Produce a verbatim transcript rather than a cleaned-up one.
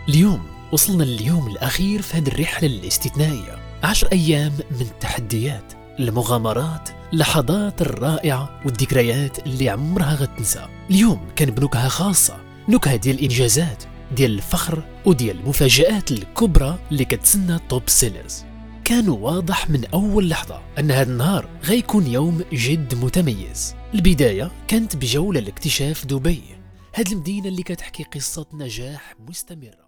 اليوم وصلنا لليوم الأخير في هذه الرحلة الاستثنائية. عشر أيام من التحديات، المغامرات، اللحظات الرائعة والذكريات اللي عمرها غتنسى. اليوم كان بنكهة خاصة، نكهة ديال الإنجازات، ديال الفخر وديال المفاجآت الكبرى اللي كتسنى توب سيلرز. كان واضح من أول لحظة أن هذا النهار غيكون يوم جد متميز. البداية كانت بجولة لاكتشاف دبي، هذه المدينة اللي كتحكي قصة نجاح مستمرة.